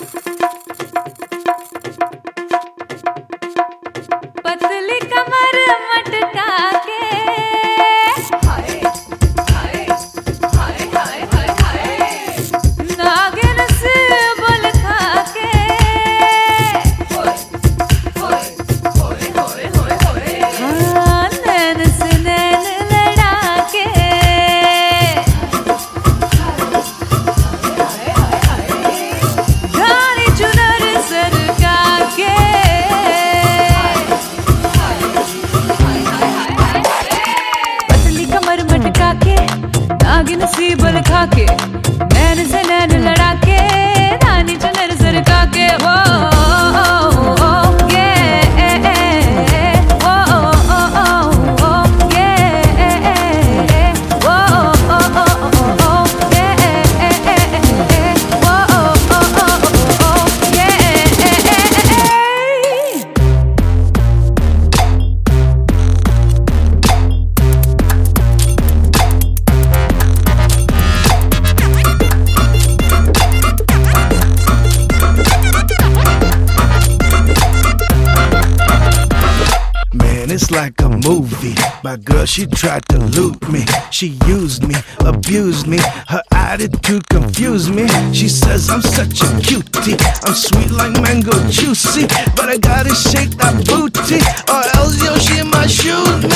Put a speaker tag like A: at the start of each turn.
A: पतली कमर मटका के नागिन से बोल खा के हाँ, नैन से नैन लड़ा के घानी चुनर सरका के पतली कमर मटका के नागिन सी बल खा के नैन से नैन लड़ा के रानी चुनर सरका के वो
B: It's like a movie. My girl, she tried to loot me. She used me, abused me. Her attitude confused me. She says I'm such a cutie. I'm sweet like mango juicy, but I gotta shake that booty, or else yo, she might shoot me.